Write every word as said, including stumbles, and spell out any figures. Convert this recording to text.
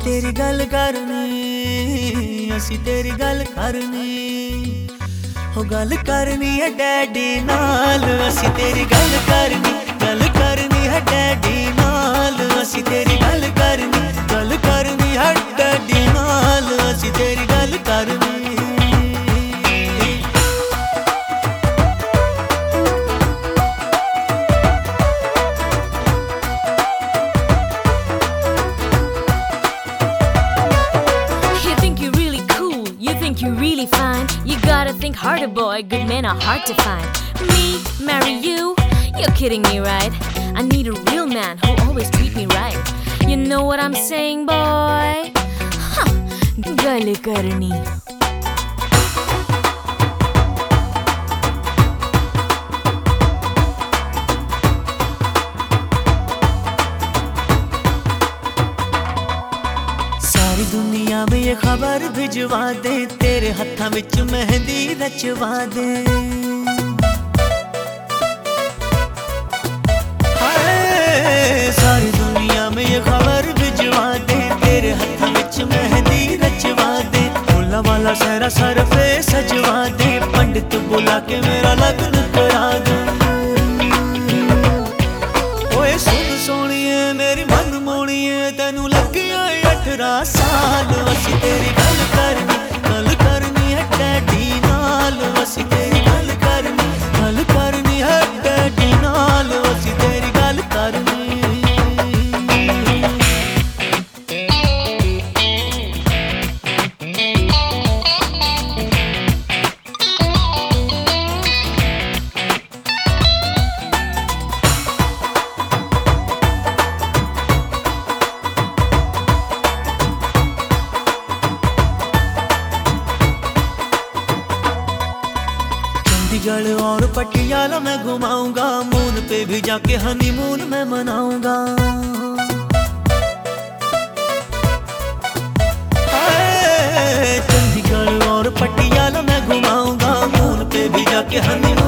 तेरी गल करनी, असी तेरी गल करनी, हो गल करनी है डैडी नाल। असी तेरी गल करनी, गल करनी है डैडी नाल। असी तेरी गल करनी, गल करनी है डैडी नाल। असी तेरी गल करनी। You really fine, you gotta think harder boy, good men are hard to find. Me, marry you, you're kidding me right? I need a real man who'll always treat me right. You know what I'm saying boy? Huh, gal karni. दुनिया में ये खबर भिजवा दे, तेरे हत्था विच मेहंदी रचवा दे। हाय सारी दुनिया में ये खबर भिजवा दे, तेरे हत्था विच मेहंदी रचवा दे। फूला वाला सहरा सर पे सजवा दे, पंडित बुला के मेरा लगन करा दे। ओए सुन सोनिए मेरी मन मोनिए, तेनू लगिया अठारह साल। असी तेरी गल करनी, गल करनी है डैडी नाल। असी तेरी गल करनी, गल करनी है डैडी नाल। असी तेरी गल करनी। चंडीगढ़ और पटियाला मैं घुमाऊंगा, मून पे भी जाके हनीमून मैं मनाऊंगा। चंडीगढ़ और पटियाला मैं घुमाऊंगा, मून पे भी जाके हनीमून